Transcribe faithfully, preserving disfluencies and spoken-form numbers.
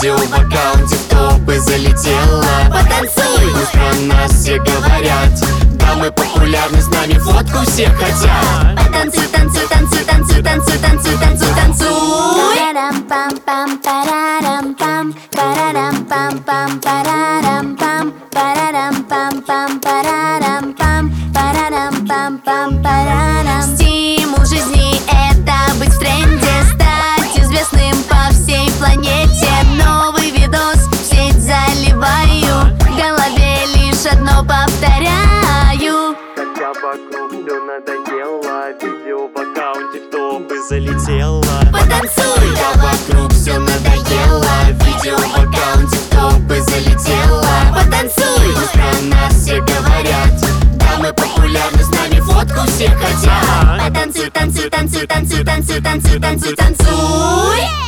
видео в аккаунте в топы залетело. Потанцуй! Пусть про нас все говорят, да мы популярны, с нами фотку все хотят. Потанцуй, танцуй, танцуй, танцуй, танцуй, танцуй, танцуй, танцуй. Парарам-пам-пам, парарам-пам, парарам-пам-пам, парарам-пам, парарам-пам-пам, парарам-пам, парарам-пам-пам, парарам. Стимул жизни — это быть в тренде, стать известным по всей планете. Новый видос в сеть заливаю, в голове лишь одно повторяю. Хотя вокруг все надоело, видео в аккаунте в топы залетело. Потанцуй! Когда вокруг все надоело, видео в аккаунте в топы залетело. Потанцуй! Пусть про нас все говорят, да мы популярны, с нами фотку все хотят. Потанцуй, танцуй, танцуй, танцуй, танцуй, танцуй, танцуй, танцуй.